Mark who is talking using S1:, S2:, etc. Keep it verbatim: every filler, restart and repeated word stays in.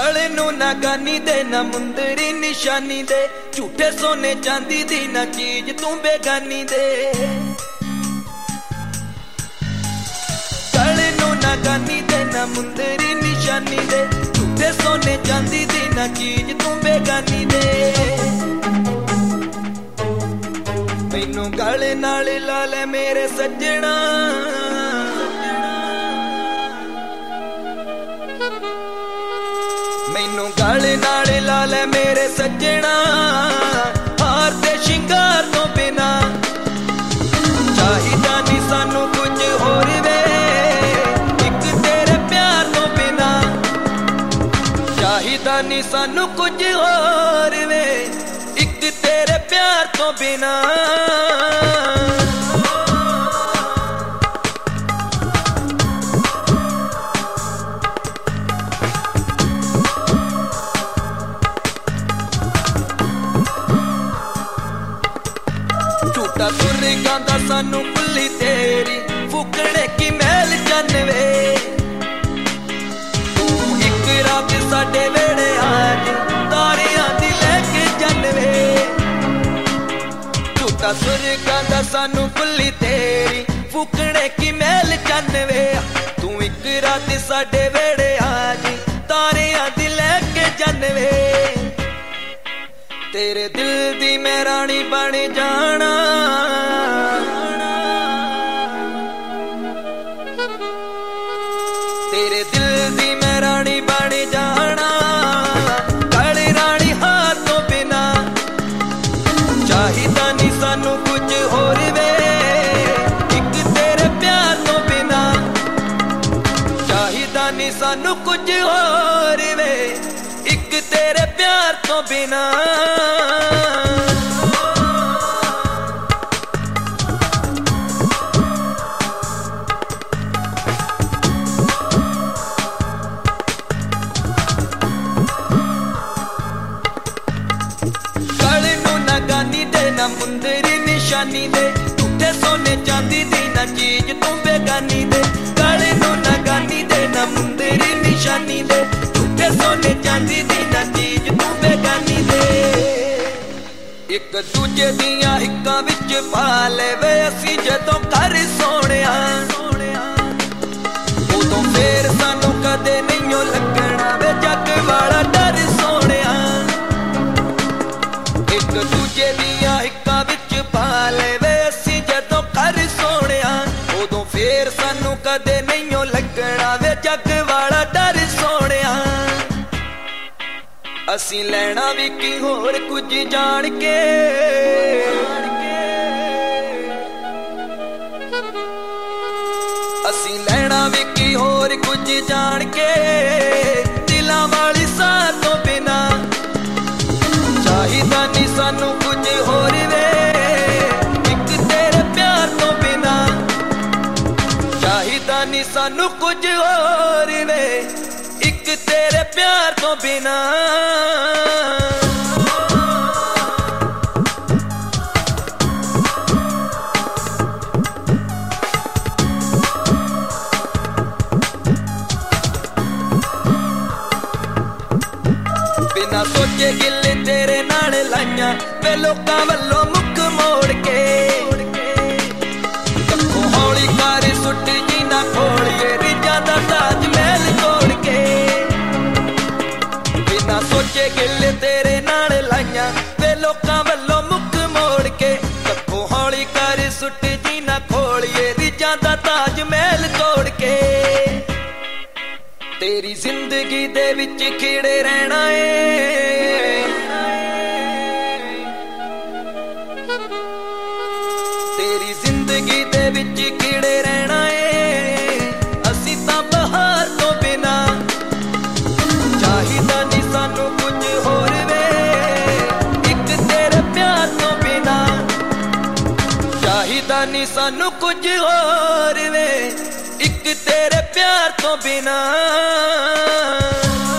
S1: गले नू ना गानी दे ना मुंदरी निशानी दे, झूठे सोने चांदी दी ना चीज तू बेगानी दे। गले नू ना गानी दे ना मुंदरी निशानी दे, झूठे सोने चांदी दी ना चीज तू बेगानी दे। मैनू गले नाल ला ले मेरे सज्जणा, मैनू गले नाल ला ले मेरे सज्जणा, हार ते शिंगार तो बिना चाहिदा नी सानू कुछ होर वे, एक तेरे प्यार तो बिना चाहिदा नी सानू कुछ होर वे, एक तेरे प्यार तो बिना। झूठा सुर गांदा सानू भुल्ली तेरी, फुकड़े की महल जानवे। तू एक रात साडे वेड़े आज तारियां दी लैके जानवे। झूठा सुर गांदा सानू भुल्ली तेरी, फुकड़े की महल जानवे। तू एक रात साडे वेड़े आज तारियां दी लैके जानवे। तेरे दिल दी मैं रानी बन जाना, तेरे दिल दी मैं रानी बन जाना। काली रानी हाथ तो बिना चाहिदा नी सानू कुछ होर वे, एक तेरे प्यार तो बिना चाहिदा नी सानू कुछ होर वे, एक तेरे प्यार तो बिना। गले नू ना गानी दे ना मुंदरी निशानी दे, झूठे सोने चांदी दी ना चीज तू बेगानी दे। गले नू ना गानी दे ना मुंदरी निशानी दे, झूठे सोने चांदी दी ना चीज तू बेगानी दे। एक दूजे दियां हिक्कां विच पा लेवे असीं जदों घर सोहणिया, उदों फेर सानू कदे नहीं लगना वे जग वाला डर सोहणिया। एक दूजे दियां हिक्कां विच पा लेवे असीं जदों घर सोहणिया, उदों फेर सानू कदे नहीं लगना वे जग वाला डर सोहणिया। असीं लैना भी की होर कुछ जान के, असीं लैना भी की होर कुछ जान के। दिलां वाली साथ तो बिना चाहिदा नी सानू कुछ होर वे, एक तेरे प्यार तो बिना चाहिदा नी सानू कुछ होर वे, एक तेरे प्यार तो बिना। बिना सोचे गिले तेरे नाल लाइया वे लोकां वल्लों मुख मोड़ के, कखों हौली कार सुट जी ना खोलिए रिजा दा ताज महल तोड़ के। बिना सोचे गिले तेरे नाल लाइया वे लोकां वल्लों मुख मोड़ के, कखों हौली कार सुट जी ना खोलिए रिजा दा ताज महल तोड़ के। तेरी जिंदगी दे विच खिड़े रहना है, तेरी जिंदगी दे विच खिड़े रहना है। असीं तां बहार तो बिना चाहिदा नी सानू कुछ होर वे, एक तेरे प्यार तो बिना चाहिदा नी सानू कुछ होर वे, एक तेरे प्यार तो बिना।